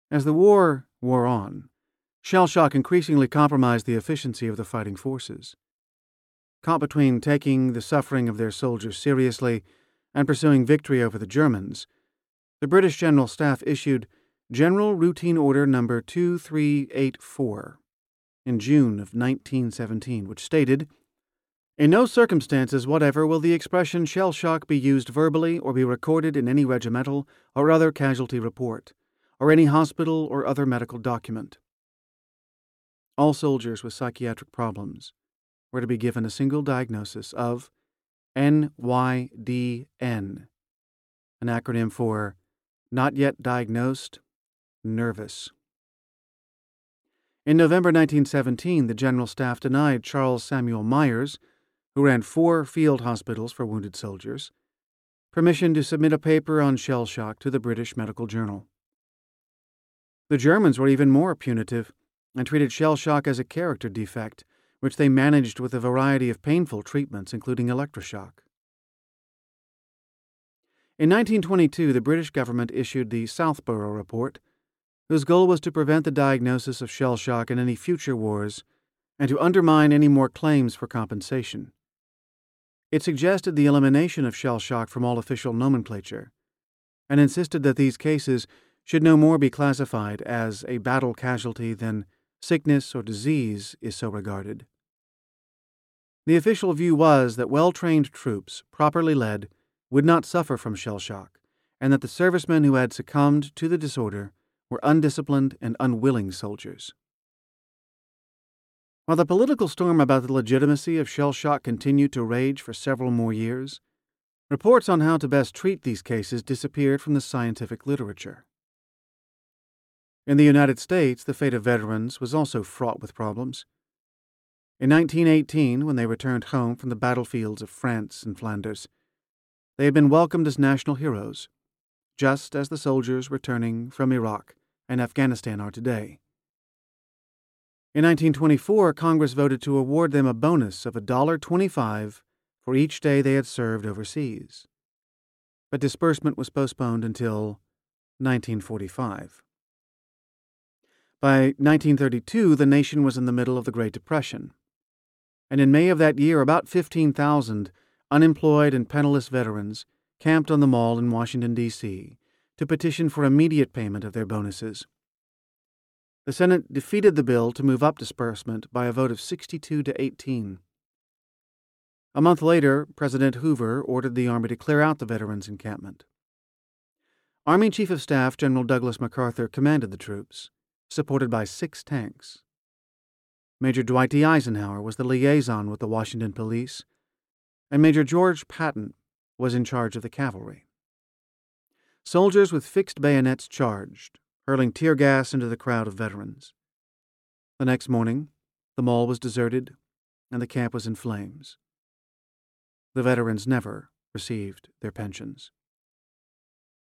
As the war wore on, shell shock increasingly compromised the efficiency of the fighting forces. Caught between taking the suffering of their soldiers seriously and pursuing victory over the Germans, the British General Staff issued General Routine Order No. 2384 in June of 1917, which stated, "In no circumstances whatever will the expression shell shock be used verbally or be recorded in any regimental or other casualty report, or any hospital or other medical document. All soldiers with psychiatric problems were to be given a single diagnosis of NYDN, an acronym for Not Yet Diagnosed, Nervous." In November 1917, the General Staff denied Charles Samuel Myers, who ran 4 field hospitals for wounded soldiers, permission to submit a paper on shell shock to the British Medical Journal. The Germans were even more punitive and treated shell shock as a character defect, which they managed with a variety of painful treatments, including electroshock. In 1922, the British government issued the Southborough Report, whose goal was to prevent the diagnosis of shell shock in any future wars and to undermine any more claims for compensation. It suggested the elimination of shell shock from all official nomenclature and insisted that these cases should no more be classified as a battle casualty than sickness or disease is so regarded. The official view was that well-trained troops, properly led, would not suffer from shell shock, and that the servicemen who had succumbed to the disorder were undisciplined and unwilling soldiers. While the political storm about the legitimacy of shell shock continued to rage for several more years, reports on how to best treat these cases disappeared from the scientific literature. In the United States, the fate of veterans was also fraught with problems. In 1918, when they returned home from the battlefields of France and Flanders, they had been welcomed as national heroes, just as the soldiers returning from Iraq and Afghanistan are today. In 1924, Congress voted to award them a bonus of $1.25 for each day they had served overseas. But disbursement was postponed until 1945. By 1932, the nation was in the middle of the Great Depression, and in May of that year, about 15,000 unemployed and penniless veterans camped on the Mall in Washington, D.C., to petition for immediate payment of their bonuses. The Senate defeated the bill to move up disbursement by a vote of 62 to 18. A month later, President Hoover ordered the Army to clear out the veterans' encampment. Army Chief of Staff General Douglas MacArthur commanded the troops, supported by 6 tanks. Major Dwight D. Eisenhower was the liaison with the Washington police, and Major George Patton was in charge of the cavalry. Soldiers with fixed bayonets charged, hurling tear gas into the crowd of veterans. The next morning, the mall was deserted, and the camp was in flames. The veterans never received their pensions.